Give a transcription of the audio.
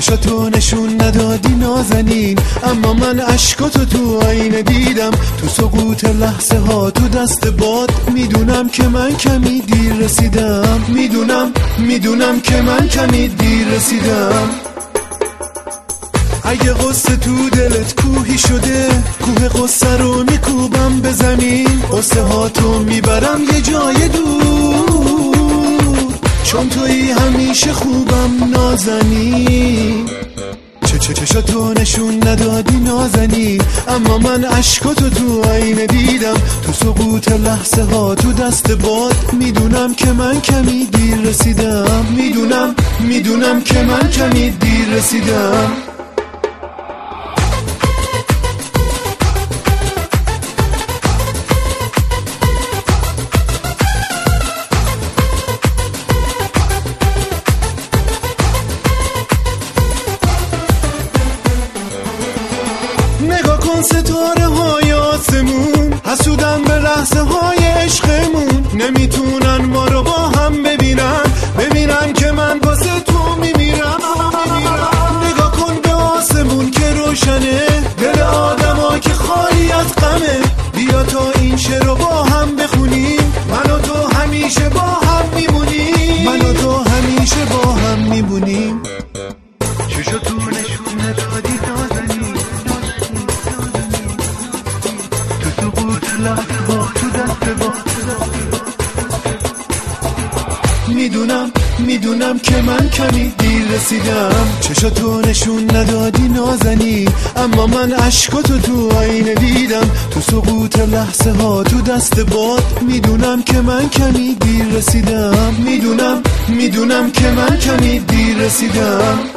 چشاتو نشون ندادی نازنین، اما من عشقاتو تو آینه دیدم. تو سقوط لحظه ها تو دست باد، میدونم که من کمی دیر رسیدم. میدونم که من کمی دیر رسیدم. اگه قصه تو دلت کوهی شده، کوه قصه رو میکوبم به زمین. قصه ها تو میبرم یه جای دور، چون تویی همیشه خوبم نازنین. چشاتو نشون ندادی نازنین، اما من عشقاتو تو آینه دیدم. تو سقوط لحظه ها تو دست باد، میدونم که من کمی دیر رسیدم. میدونم که من کمی دیر رسیدم. نگاه کن ستاره های آسمون، حسودن به لحظه های عشقمون. نمیتونن ما رو با هم ببینن که من واسه تو میمیرم. نگاه کن به آسمون که روشنه، دل آدم ها که خالی از غمه. بیا تا این شعر رو با هم بخونیم، من و تو همیشه با هم میمونیم. چشاتو نشون ندادی نازنین، تو سقوط لحظه ها تو دست باد. میدونم که من کمی دیر رسیدم. چشاتو نشون ندادی نازنین، اما من عشقاتو تو آینه دیدم. تو سقوط لحظه ها تو دست باد، میدونم که من کمی دیر رسیدم. میدونم که من کمی دیر رسیدم.